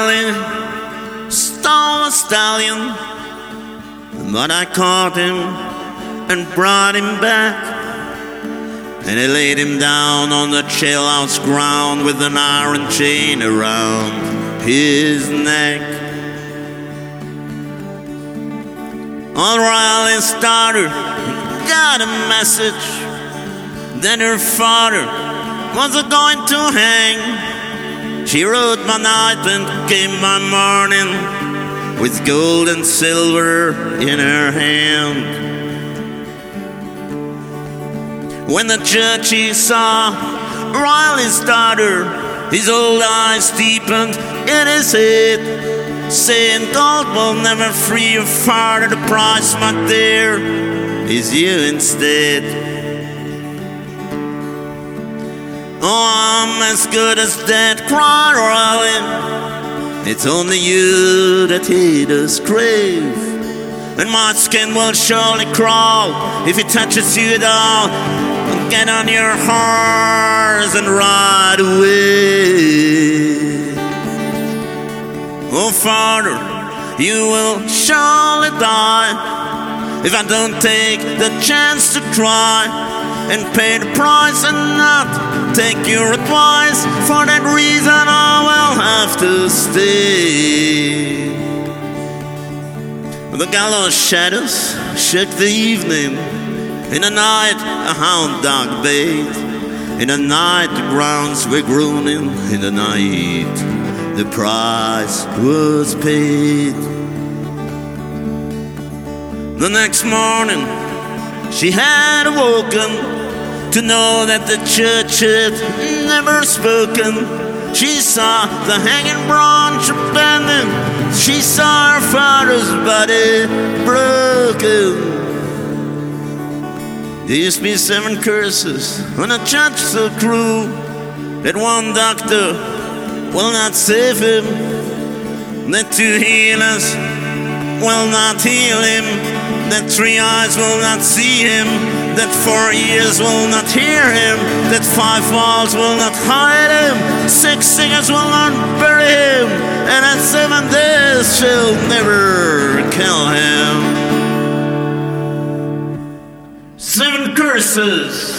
Riley stole a stallion, but I caught him and brought him back. And I laid him down on the jailhouse ground with an iron chain around his neck. Old Riley's daughter got a message that her father was going to hang. She rode by night and came by morning with gold and silver in her hand. When the judge he saw Riley's daughter, his old eyes deepened in his head, saying, "Gold will never free your father. The price, my dear, is you instead." "Oh, I'm as good as dead," cried Riley. "It's only you that he does crave. And my skin will surely crawl if he touches you at all. Get on your horse and ride away. Oh, Father, you will surely die if I don't take the chance to try and pay the price and not take your advice. For that reason I will have to stay." The gallows shadows shook the evening. In the night a hound dog bayed. In the night the grounds were groaning. In the night the price was paid. The next morning she had awoken to know that the church had never spoken. She saw the hanging branch abandoned. She saw her father's body broken. There used to be 7 curses on a church so cruel that one doctor will not save him, that 2 healers will not heal him, that 3 eyes will not see him, that 4 ears will not hear him, that 5 walls will not hide him, 6 singers will not bury him, and that 7 days shall never kill him. 7 curses.